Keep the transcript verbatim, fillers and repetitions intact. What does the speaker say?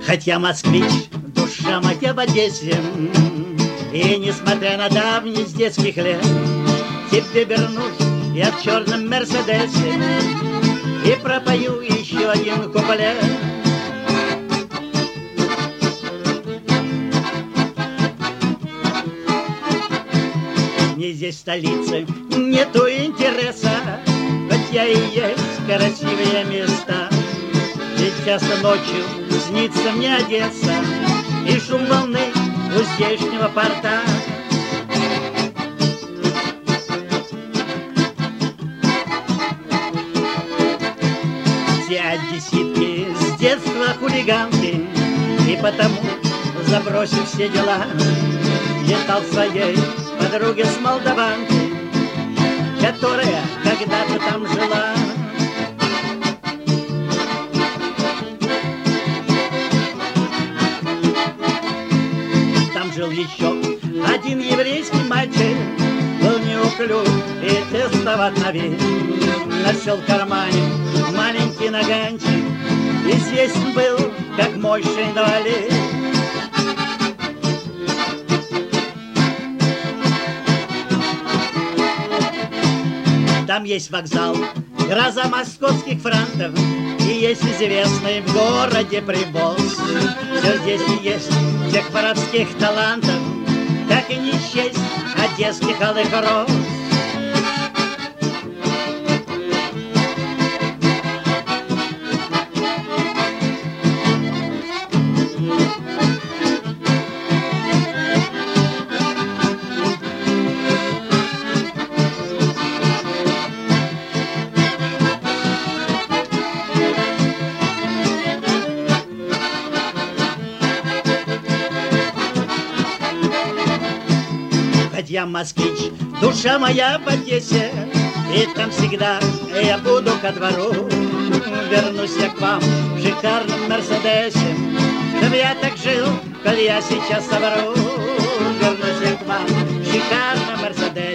Хотя москвич, душа моя в Одессе, и несмотря на давний с детских лет, тебе вернусь я в черном Мерседесе и пропою еще один куплет. Мне здесь столицы нету интереса, хотя и есть красивые места. Ведь часто ночью снится мне Одесса и шум волны у здешнего порта. Все одесситки с детства хулиганки, и потому, забросив все дела, летал своей подруге с молдаванки, которая когда-то там жила. Там жил еще один еврейский мальчик, был неуклюж и тестоват на вид. Носил в кармане маленький наганчик, известен был как мощный инвалид. Там есть вокзал, гроза московских франтов, и есть известный в городе привоз. Все здесь и есть тех воровских талантов, так и не счесть одесских алых роз. Я москвич, душа моя в Одессе, и там всегда я буду ко двору. Вернусь я к вам в шикарном Мерседесе, чтоб я так жил, коль я сейчас совру. Вернусь я к вам в шикарном Мерседесе.